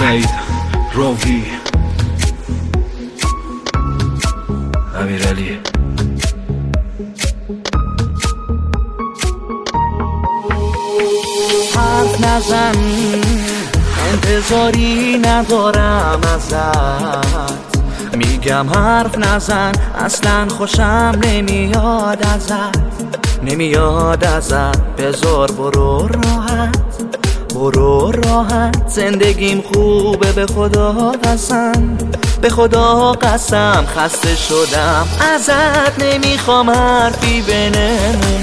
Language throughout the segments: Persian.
سعید راوی امیرعلی حرف نزن انتظاری ندارم ازت میگم حرف نزن اصلا خوشم نمیاد ازت بذار برو راحت زندگیم خوبه به خدا قسم خسته شدم ازت نمیخوام حرفی بینمون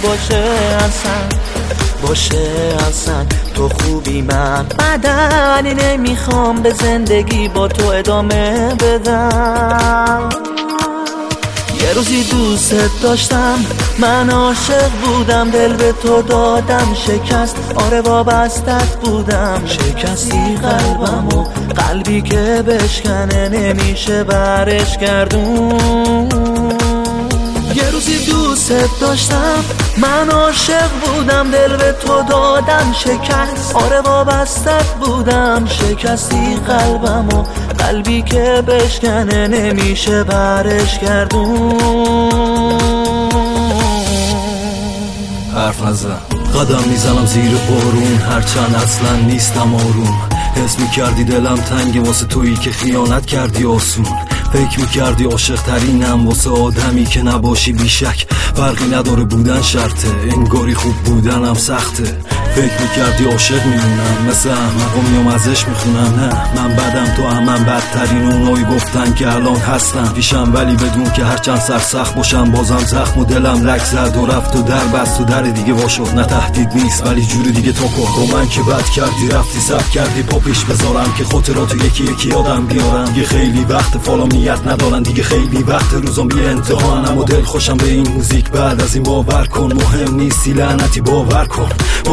باشه اصلا تو خوبی من بدن نمیخوام به زندگی با تو ادامه بدم یه روزی دوست داشتم من عاشق بودم دل به تو دادم شکست آره وابستت بودم شکستی قلبمو قلبی که بشکنه نمیشه برش گردون یه روزی دوست داشتم من عاشق بودم دل به تو دادم شکست آره وابستت بودم شکستی قلبمو قلبی که بشکنه نمیشه برش گردون حرف نزن قدم میزنم زیر بارون هرچند اصلا نیستم آروم حس میکردی دلم تنگه واسه تویی که خیانت کردی آسون فکر میکردی عاشق ترینم واسه آدمی که نباشی بیشک فرقی نداره بودن شرطه انگاری خوب بودنم سخته فکر میکردی عاشق میمونم مثل احمقا میام ازش میخونم نه من بدم تو هم من بدترین اونایی گفتن که الان هستم پیشم ولی بدون که هرچند سرسخت باشم بازم زخم و دلم لک زد و رفت و در بست و در دیگه واشد نه تهدید نیست ولی جوری دیگه تو کن با من که بد کردی رفتی سب کردی پا پیش بذارم که خاطراتو یکی یکی یادم بیارم دیگه خیلی وقت فالومیت ندارن دیگه خیلی وقت روزم بی انتهانم و دل خوشم به این موزیک بعد از این باور کن مهم نیستی لعنتی باور کن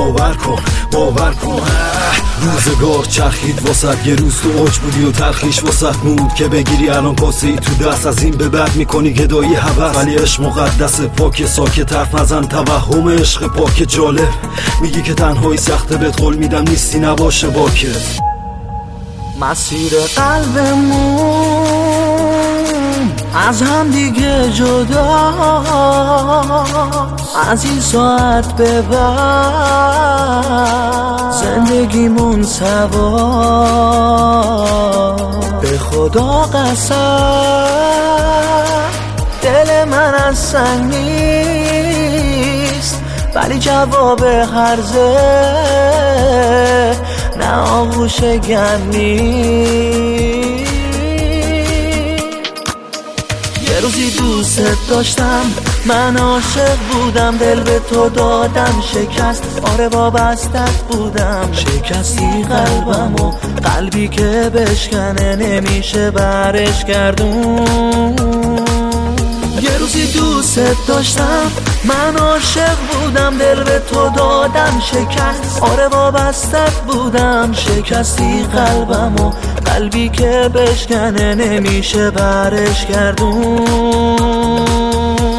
روزگار چرخید واسد یه روز تو اوج بودی و تلخیش واسد موند که بگیری الان کاسه ای تو دست از این به بعد میکنی گدایی هوس ولی عشق مقدس پاک ساکت حرف نزن توهم عشق پاک جالب میگی که تنهایی سخته بهت قول میدم نیستی نباشه باکت مسیر قلبمون از هم دیگه جدا از این ساعت به بعد زندگیمون سوا به خدا قسم دل من از سنگ نیست ولی جواب هرزه نه آغوش گرمی یه روزی دوست داشتم من عاشق بودم دل به تو دادم شکست آره وابستت بودم شکستی قلبمو قلبی که بشکنه نمیشه برش گردون یه روزی دوست داشتم من عاشق بودم دل به تو دادم شکست آره وابستت بودم شکستی قلبمو قلبی که بشکنه نمیشه برش گردون